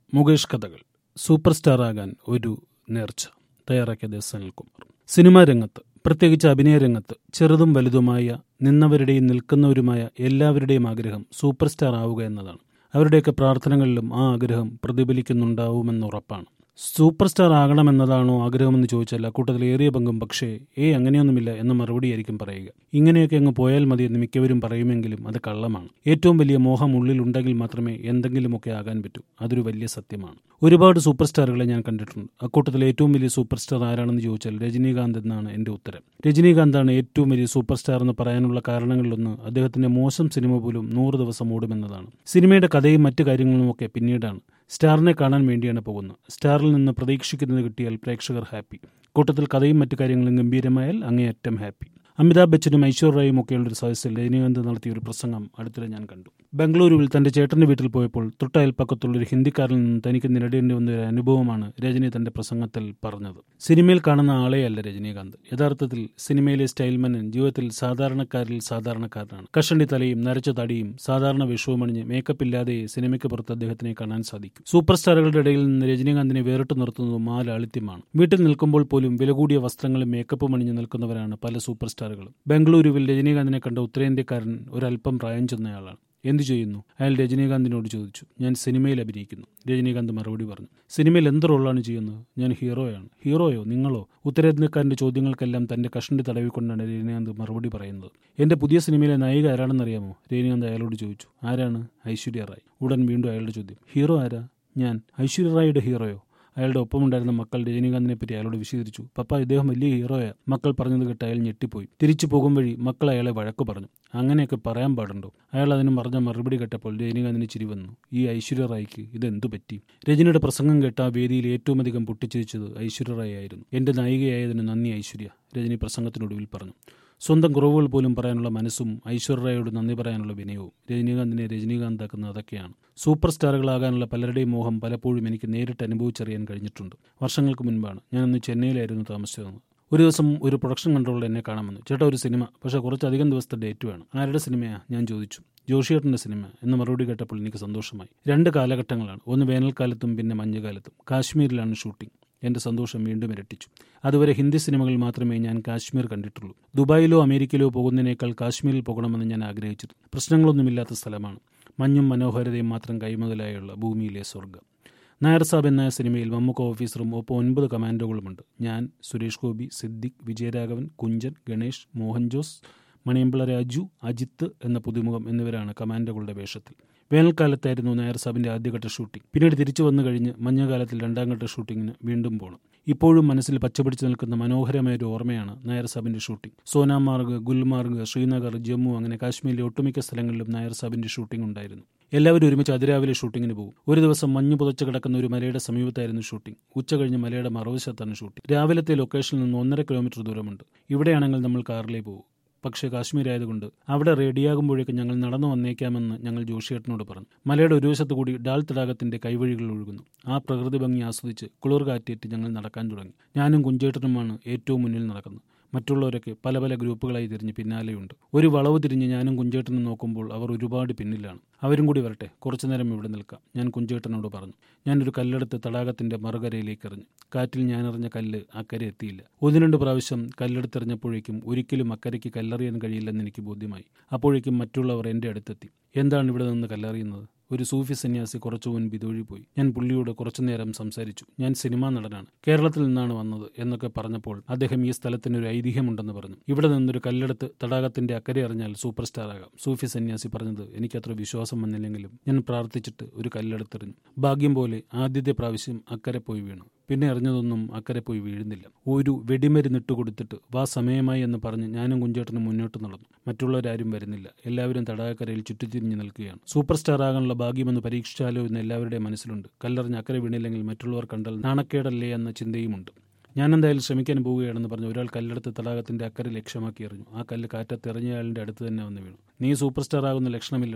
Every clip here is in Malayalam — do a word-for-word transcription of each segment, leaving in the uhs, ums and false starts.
മുകേഷ് കഥകൾ. സൂപ്പർ സ്റ്റാർ ആകാൻ ഒരു നേർച്ച. തയ്യാറാക്കിയത് സനിൽകുമാർ. സിനിമാ രംഗത്ത്, പ്രത്യേകിച്ച് അഭിനയ രംഗത്ത് ചെറുതും വലുതുമായ, നിന്നവരുടെയും നിൽക്കുന്നവരുമായ എല്ലാവരുടെയും ആഗ്രഹം സൂപ്പർ സ്റ്റാർ ആവുക എന്നതാണ്. അവരുടെയൊക്കെ പ്രാർത്ഥനകളിലും ആ ആഗ്രഹം പ്രതിഫലിക്കുന്നുണ്ടാവുമെന്നുറപ്പാണ്. സൂപ്പർ സ്റ്റാർ ആകണമെന്നതാണോ ആഗ്രഹമെന്ന് ചോദിച്ചാൽ അക്കൂട്ടത്തിൽ ഏറിയ പങ്കും പക്ഷേ ഏ അങ്ങനെയൊന്നുമില്ല എന്ന മറുപടിയായിരിക്കും പറയുക. ഇങ്ങനെയൊക്കെ അങ്ങ് പോയാൽ മതി എന്ന് മിക്കവരും പറയുമെങ്കിലും അത് കള്ളമാണ്. ഏറ്റവും വലിയ മോഹം ഉള്ളിലുണ്ടെങ്കിൽ മാത്രമേ എന്തെങ്കിലുമൊക്കെ ആകാൻ പറ്റൂ. അതൊരു വലിയ സത്യമാണ്. ഒരുപാട് സൂപ്പർ സ്റ്റാറുകളെ ഞാൻ കണ്ടിട്ടുണ്ട്. അക്കൂട്ടത്തിൽ ഏറ്റവും വലിയ സൂപ്പർ സ്റ്റാർ ആരാണെന്ന് ചോദിച്ചാൽ രജനീകാന്ത് എന്നാണ് എൻ്റെ ഉത്തരം. രജനീകാന്താണ് ഏറ്റവും വലിയ സൂപ്പർ സ്റ്റാർ എന്ന് പറയാനുള്ള കാരണങ്ങളിലൊന്ന് അദ്ദേഹത്തിന്റെ മോശം സിനിമ പോലും നൂറ് ദിവസം ഓടുമെന്നതാണ്. സിനിമയുടെ കഥയും മറ്റു കാര്യങ്ങളുമൊക്കെ പിന്നീടാണ്. സ്റ്റാറിനെ കാണാൻ വേണ്ടിയാണ് പോകുന്നത്. സ്റ്റാറിൽ നിന്ന് പ്രതീക്ഷിക്കുന്നത് കിട്ടിയാൽ പ്രേക്ഷകർ ഹാപ്പി. കൂട്ടത്തിൽ കഥയും മറ്റു കാര്യങ്ങളും ഗംഭീരമായാൽ അങ്ങേയറ്റം ഹാപ്പി. അമിതാഭ് ബച്ചനും ഐശ്വര്യ റായും ഒക്കെയുള്ള ഒരു സദസ്സിൽ രജനീകാന്ത് നടത്തിയ ഒരു പ്രസംഗം അടുത്തിടെ ഞാൻ കണ്ടു. ബംഗളൂരുവിൽ തന്റെ ചേട്ടന്റെ വീട്ടിൽ പോയപ്പോൾ തൊട്ടയൽപ്പക്കത്തുള്ള ഒരു ഹിന്ദിക്കാരിൽ നിന്ന് തനിക്ക് നേരിടേണ്ടി വന്ന ഒരു അനുഭവമാണ് രജനി തന്റെ പ്രസംഗത്തിൽ പറഞ്ഞത്. സിനിമയിൽ കാണുന്ന ആളെയല്ല രജനീകാന്ത്. യഥാർത്ഥത്തിൽ സിനിമയിലെ സ്റ്റൈൽമനൻ ജീവിതത്തിൽ സാധാരണക്കാരിൽ സാധാരണക്കാരനാണ്. കഷണ്ടി തലയും നരച്ച തടിയും സാധാരണ വേഷവും അണിഞ്ഞ് മേക്കപ്പ് ഇല്ലാതെ സിനിമയ്ക്ക് പുറത്ത് അദ്ദേഹത്തിനെ കാണാൻ സാധിക്കും. സൂപ്പർ സ്റ്റാറുകളുടെ ഇടയിൽ നിന്ന് രജനീകാന്തിനെ വേറിട്ട് നിർത്തുന്നതും ആ ലാളിത്യമാണ്. വീട്ടിൽ നിൽക്കുമ്പോൾ പോലും വില കൂടിയ വസ്ത്രങ്ങളും മേക്കപ്പും അണിഞ്ഞ് നിൽക്കുന്നവരാണ് പല സൂപ്പർ സ്റ്റാർ. ബംഗളൂരുവിൽ രജനീകാന്തിനെ കണ്ട ഉത്തരേന്ത്യക്കാരൻ ഒരല്പം പ്രായം ചെന്നയാളാണ്. എന്തു ചെയ്യുന്നു? അയാൾ രജനീകാന്തിനോട് ചോദിച്ചു. ഞാൻ സിനിമയിൽ അഭിനയിക്കുന്നു. രജനീകാന്ത് മറുപടി പറഞ്ഞു. സിനിമയിൽ എന്ത് റോളാണ് ചെയ്യുന്നത്? ഞാൻ ഹീറോയാണ്. ഹീറോയോ? നിങ്ങളോ? ഉത്തരേന്ത്യക്കാരന്റെ ചോദ്യങ്ങൾക്കെല്ലാം തന്റെ കഷണ്ടി തടവിക്കൊണ്ടാണ് രജനീകാന്ത് മറുപടി പറയുന്നത്. എന്റെ പുതിയ സിനിമയിലെ നായിക ആരാണെന്നറിയാമോ? രജനീകാന്ത് അയാളോട് ചോദിച്ചു. ആരാണ്? ഐശ്വര്യ റായ്. ഉടൻ വീണ്ടും അയാളുടെ ചോദ്യം. ഹീറോ ആരാ? ഞാൻ. ഐശ്വര്യ റായിയുടെ ഹീറോയോ? അയാളുടെ ഒപ്പമുണ്ടായിരുന്ന മക്കൾ രജനീകാന്തിനെ പറ്റി അയാളോട് വിശദീകരിച്ചു. പപ്പ, ഇദ്ദേഹം വലിയ ഹീറോയാ. മക്കൾ പറഞ്ഞത് കേട്ട് അയാൾ ഞെട്ടിപ്പോയി. തിരിച്ചു പോകും വഴി മക്കൾ അയാളെ വഴക്കു പറഞ്ഞു. അങ്ങനെയൊക്കെ പറയാൻ പാടുണ്ടോ? അയാൾ അതിന് പറഞ്ഞ മറുപടി കേട്ടപ്പോൾ രജനീകാന്തിന് ചിരി വന്നു. ഈ ഐശ്വര്യ റായിക്ക് ഇതെന്തു പറ്റി? രജനിയുടെ പ്രസംഗം കേട്ട ആ വേദിയിൽ ഏറ്റവും അധികം പൊട്ടിച്ചിരിച്ചത് ഐശ്വര്യ റായി ആയിരുന്നു. എന്റെ നായികയായതിന് നന്ദി ഐശ്വര്യ, രജനി പ്രസംഗത്തിനൊടുവിൽ പറഞ്ഞു. സ്വന്തം കുറവുകൾ പോലും പറയാനുള്ള മനസ്സും ഐശ്വര്യ റായിയോട് നന്ദി പറയാനുള്ള വിനയവും രജനീകാന്തിനെ രജനീകാന്താക്കുന്ന അതൊക്കെയാണ്. സൂപ്പർ സ്റ്റാറുകളാകാനുള്ള പലരുടെയും മോഹം പലപ്പോഴും എനിക്ക് നേരിട്ട് അനുഭവിച്ചറിയാൻ കഴിഞ്ഞിട്ടുണ്ട്. വർഷങ്ങൾക്ക് മുൻപാണ്. ഞാനന്ന് ചെന്നൈയിലായിരുന്നു താമസിച്ചിരുന്നത്. ഒരു ദിവസം ഒരു പ്രൊഡക്ഷൻ കൺട്രോളർ എന്നെ കാണാൻ വന്നു. ചേട്ടാ, ഒരു സിനിമ, പക്ഷേ കുറച്ചധികം ദിവസത്തെ ഡേറ്റ് വേണം. ആരുടെ സിനിമയാ? ഞാൻ ചോദിച്ചു. ജോഷിയേട്ടൻ്റെ സിനിമ എന്ന മറുപടി കേട്ടപ്പോൾ എനിക്ക് സന്തോഷമായി. രണ്ട് കാലഘട്ടങ്ങളാണ്. ഒന്ന് വേനൽക്കാലത്തും പിന്നെ മഞ്ഞുകാലത്തും. കാശ്മീരിലാണ് ഷൂട്ടിംഗ്. എന്റെ സന്തോഷം വീണ്ടും ഇരട്ടിച്ചു. അതുവരെ ഹിന്ദി സിനിമകൾ മാത്രമേ ഞാൻ കാശ്മീർ കണ്ടിട്ടുള്ളൂ. ദുബായിലോ അമേരിക്കയിലോ പോകുന്നതിനേക്കാൾ കാശ്മീരിൽ പോകണമെന്ന് ഞാൻ ആഗ്രഹിച്ചിരുന്നു. പ്രശ്നങ്ങളൊന്നുമില്ലാത്ത സ്ഥലമാണ്. മഞ്ഞും മനോഹാരിതയും മാത്രം കൈമുതലായുള്ള ഭൂമിയിലെ സ്വർഗ്ഗം. നായർ സാബ് എന്ന സിനിമയിൽ മമ്മൂക്ക ഓഫീസറും ഒപ്പം ഒൻപത് കമാൻഡോകളുമുണ്ട്. ഞാൻ, സുരേഷ് ഗോപി, സിദ്ദിഖ്, വിജയരാഘവൻ, കുഞ്ചൻ, ഗണേഷ്, മോഹൻ ജോസ്, മണിയമ്പിള്ള രാജു, അജിത്ത് എന്ന പുതുമുഖം എന്നിവരാണ് കമാൻഡോകളുടെ വേഷത്തിൽ. വേനൽക്കാലത്തായിരുന്നു നായർ സാബിന്റെ ആദ്യഘട്ട ഷൂട്ടിംഗ്. പിന്നീട് തിരിച്ചു വന്നു കഴിഞ്ഞ് മഞ്ഞുകാലത്തിൽ രണ്ടാം ഘട്ട ഷൂട്ടിങ്ങിന് വീണ്ടും പോകണം. ഇപ്പോഴും മനസ്സിൽ പച്ചപിടിച്ച് നിൽക്കുന്ന മനോഹരമായ ഒരു ഓർമ്മയാണ് നായർ സാബിന്റെ ഷൂട്ടിംഗ്. സോനാമാർഗ്, ഗുൽമാർഗ്, ശ്രീനഗർ, ജമ്മു അങ്ങനെ കാശ്മീരിലെ ഒട്ടുമിക്ക സ്ഥലങ്ങളിലും നായർ സാബിന്റെ ഷൂട്ടിംഗ് ഉണ്ടായിരുന്നു. എല്ലാവരും ഒരുമിച്ച് അതിരാവിലെ ഷൂട്ടിങ്ങിന് പോകും. ഒരു ദിവസം മഞ്ഞ് പുതച്ച് കിടക്കുന്ന ഒരു മലയുടെ സമീപത്തായിരുന്നു ഷൂട്ടിംഗ്. ഉച്ച കഴിഞ്ഞ് മലയുടെ മറുവശത്താണ് ഷൂട്ടിംഗ്. രാവിലത്തെ ലൊക്കേഷനിൽ നിന്ന് ഒന്നര കിലോമീറ്റർ ദൂരമുണ്ട്. ഇവിടെയാണെങ്കിൽ നമ്മൾ കാറിലേ പോകും. പക്ഷേ കാശ്മീർ ആയതുകൊണ്ട് അവിടെ റെഡിയാകുമ്പോഴേക്കും ഞങ്ങൾ നടന്നു വന്നേക്കാമെന്ന് ഞങ്ങൾ ജോഷിയേട്ടനോട് പറഞ്ഞു. മലയുടെ ഒരു വശത്തു കൂടി ഡാൽ തടാകത്തിന്റെ കൈവഴികൾ ഒഴുകുന്നു. ആ പ്രകൃതി ഭംഗി ആസ്വദിച്ച് കുളിർ കാറ്റേറ്റ് ഞങ്ങൾ നടക്കാൻ തുടങ്ങി. ഞാനും കുഞ്ചേട്ടനുമാണ് ഏറ്റവും മുന്നിൽ നടക്കുന്നത്. മറ്റുള്ളവരൊക്കെ പല പല ഗ്രൂപ്പുകളായി തിരിഞ്ഞ് പിന്നാലെയുണ്ട്. ഒരു വളവ് തിരിഞ്ഞ് ഞാനും കുഞ്ചേട്ടനും നോക്കുമ്പോൾ അവർ ഒരുപാട് പിന്നിലാണ്. അവരും കൂടി വരട്ടെ, കുറച്ചു നേരം ഇവിടെ നിൽക്കാം, ഞാൻ കുഞ്ചേട്ടനോട് പറഞ്ഞു. ഞാനൊരു കല്ലെടുത്ത് തടാകത്തിന്റെ മറുകരയിലേക്ക് എറിഞ്ഞു. കാറ്റിൽ ഞാനെറിഞ്ഞ കല്ല് അക്കരെ എത്തിയില്ല. ഒന്ന് രണ്ട് പ്രാവശ്യം കല്ലെടുത്തെറിഞ്ഞപ്പോഴേക്കും ഒരിക്കലും അക്കരയ്ക്ക് കല്ലെറിയാൻ കഴിയില്ലെന്ന് എനിക്ക് ബോധ്യമായി. അപ്പോഴേക്കും മറ്റുള്ളവർ എന്റെ അടുത്തെത്തി. എന്താണ് ഇവിടെ നിന്ന് കല്ലെറിയുന്നത്? ഒരു സൂഫി സന്യാസി കുറച്ചു മുൻപ് ഇതൊഴിപ്പോയി. ഞാൻ പുള്ളിയോട് കുറച്ചുനേരം സംസാരിച്ചു. ഞാൻ സിനിമാ നടനാണ്, കേരളത്തിൽ നിന്നാണ് വന്നത് എന്നൊക്കെ പറഞ്ഞപ്പോൾ അദ്ദേഹം ഈ സ്ഥലത്തിന് ഒരു ഐതിഹ്യമുണ്ടെന്ന് പറഞ്ഞു. ഇവിടെ നിന്നൊരു കല്ലെടുത്ത് തടാകത്തിന്റെ അക്കരെ എറിഞ്ഞാൽ സൂപ്പർ സ്റ്റാർ ആകാം. സൂഫി സന്യാസി പറഞ്ഞത് എനിക്കത്ര വിശ്വാസം വന്നില്ലെങ്കിലും ഞാൻ പ്രാർത്ഥിച്ചിട്ട് ഒരു കല്ലെടുത്തെറിഞ്ഞു. ഭാഗ്യം പോലെ ആദ്യത്തെ പ്രാവശ്യം അക്കരെ പോയി വീണു. പിന്നെ എറിഞ്ഞതൊന്നും അക്കരെ പോയി വീഴുന്നില്ല. ഒരു വെടിമരുന്നിട്ട് കൊടുത്തിട്ട് വാ സമയമായി എന്ന് പറഞ്ഞ് ഞാനും കുഞ്ചേട്ടനും മുന്നോട്ട് നടന്നു. മറ്റുള്ളവരാരും വരുന്നില്ല. എല്ലാവരും തടാകക്കരയിൽ ചുറ്റിത്തിരിഞ്ഞ് നിൽക്കുകയാണ്. സൂപ്പർ സ്റ്റാർ ആകാനുള്ള ഭാഗ്യമെന്ന് പരീക്ഷിച്ചാലോ എന്ന് എല്ലാവരുടെയും മനസ്സിലുണ്ട്. കല്ലെറിഞ്ഞ് അക്കരെ വീണില്ലെങ്കിൽ മറ്റുള്ളവർ കണ്ടാൽ നാണക്കേടല്ലേ എന്ന ചിന്തയുമുണ്ട്. ഞാനെന്തായാലും ശ്രമിക്കാൻ പോവുകയാണെന്ന് പറഞ്ഞ് ഒരാൾ കല്ലെടുത്ത് തടാകത്തിന്റെ അക്കരെ ലക്ഷ്യമാക്കി എറിഞ്ഞു. ആ കല്ല് കാറ്റത്ത് എറിഞ്ഞയാളിന്റെ അടുത്ത് തന്നെ വന്ന് വീണു. നീ സൂപ്പർ സ്റ്റാർ ആകുന്ന ലക്ഷണമില്ലടേ.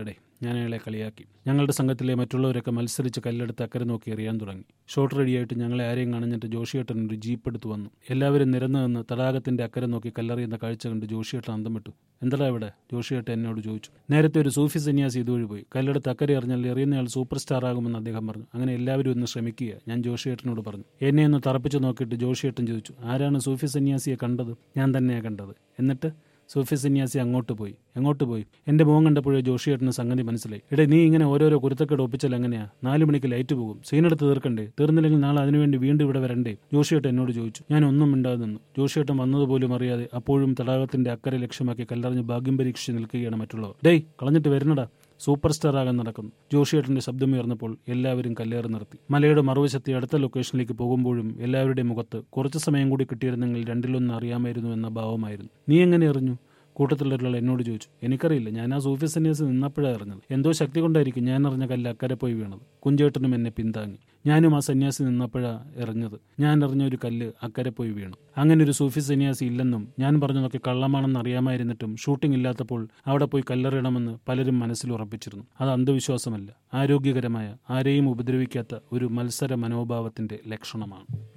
ഞാൻ അയാളെ കളിയാക്കി. ഞങ്ങളുടെ സംഘത്തിലെ മറ്റുള്ളവരൊക്കെ മത്സരിച്ച് കല്ലെടുത്ത് അക്കരെ നോക്കി എറിയാൻ തുടങ്ങി. ഷോട്ട് റെഡിയായിട്ട് ഞങ്ങളെ ആരെയും കാണഞ്ഞിട്ട് ജോഷിയേട്ടൻ ഒരു ജീപ്പ് എടുത്ത് വന്നു. എല്ലാവരും നിരന്നു നിന്ന് തടാകത്തിന്റെ അക്കരെ നോക്കി കല്ലെറിയുന്ന കാഴ്ച കണ്ട് ജോഷിയേട്ടൻ അന്തം വിട്ടു. എന്താ ഇവിടെ? ജോഷിയേട്ടൻ എന്നോട് ചോദിച്ചു. നേരത്തെ ഒരു സൂഫി സന്യാസി ഇതുവഴി പോയി. കല്ലെടുത്ത് അക്കരെ എറിഞ്ഞാൽ എറിയുന്നയാൾ സൂപ്പർ സ്റ്റാർ ആകുമെന്ന് അദ്ദേഹം പറഞ്ഞു. അങ്ങനെ എല്ലാവരും ഒന്ന് ശ്രമിക്കുക, ഞാൻ ജോഷിയേട്ടനോട് പറഞ്ഞു. എന്നെ ഒന്ന് തറപ്പിച്ചു നോക്കിയിട്ട് ജോഷിയേട്ടൻ ചോദിച്ചു, ആരാണ് സൂഫി സന്യാസിയെ കണ്ടത്? ഞാൻ തന്നെയാണ് കണ്ടത്. എന്നിട്ട് സൂഫി സന്യാസി അങ്ങോട്ട് പോയി. എങ്ങോട്ട് പോയി? എന്റെ മുഖം കണ്ടപ്പോഴേ ജോഷിയേട്ടന് സംഗതി മനസ്സിലായി. എടേ, നീ ഇങ്ങനെ ഓരോരോ കുരുത്തക്കേട് ഒപ്പിച്ചാൽ എങ്ങനെയാ? നാലു മണിക്ക് ലൈറ്റ് പോകും. സീനെടുത്ത് തീർക്കണ്ടേ? തീർന്നില്ലെങ്കിൽ നാളെ അതിനുവേണ്ടി വീണ്ടും ഇവിടെ വരണ്ടേ? ജോഷിയേട്ടൻ എന്നോട് ചോദിച്ചു. ഞാൻ ഒന്നും മിണ്ടാതെ നിന്നു. ജോഷിയേട്ടൻ വന്നതുപോലും അറിയാതെ അപ്പോഴും തടാകത്തിന്റെ അക്കരെ ലക്ഷ്യമാക്കി കല്ലെറിഞ്ഞ് ഭാഗ്യം പരീക്ഷിച്ച് നിൽക്കുകയാണ് മറ്റുള്ളവർ. ഡേയ്, കളഞ്ഞിട്ട് വരുന്നടാ, സൂപ്പർ സ്റ്റാർ ആകാൻ നടക്കുന്നു. ജോഷിയേട്ടന്റെ ശബ്ദമുയർന്നപ്പോൾ എല്ലാവരും കല്ലേറ് നിർത്തി. മലയുടെ മറുവശത്തെ അടുത്ത ലൊക്കേഷനിലേക്ക് പോകുമ്പോഴും എല്ലാവരുടെയും മുഖത്ത് കുറച്ചു സമയം കൂടി കിട്ടിയിരുന്നെങ്കിൽ രണ്ടിലൊന്ന് അറിയാമായിരുന്നു എന്ന ഭാവമായിരുന്നു. നീ എങ്ങനെ അറിഞ്ഞു? കൂട്ടത്തിലുള്ള ഒരാൾ എന്നോട് ചോദിച്ചു. എനിക്കറിയില്ല, ഞാൻ ആ സൂഫി സന്യാസി നിന്നപ്പോഴാണ് അറിഞ്ഞത്. എന്തോ ശക്തി കൊണ്ടായിരിക്കും ഞാൻ അറിഞ്ഞ കല്ല് അക്കരെ പോയി വീണത്. കുഞ്ചേട്ടനും എന്നെ പിന്താങ്ങി. ഞാനും ആ സന്യാസി നിന്നപ്പോഴാണ് എറിഞ്ഞത്. ഞാൻ എറിഞ്ഞ ഒരു കല്ല് അക്കരെ പോയി വീണു. അങ്ങനെ ഒരു സൂഫി സന്യാസി ഇല്ലെന്നും ഞാൻ പറഞ്ഞതൊക്കെ കള്ളമാണെന്ന് അറിയാമായിരുന്നിട്ടും ഷൂട്ടിംഗ് ഇല്ലാത്തപ്പോൾ അവിടെ പോയി കല്ലെറിയണമെന്ന് പലരും മനസ്സിൽ ഉറപ്പിച്ചിരുന്നു. അത് അന്ധവിശ്വാസമല്ല, ആരോഗ്യകരമായ, ആരെയും ഉപദ്രവിക്കാത്ത ഒരു മത്സര മനോഭാവത്തിന്റെ ലക്ഷണമാണ്.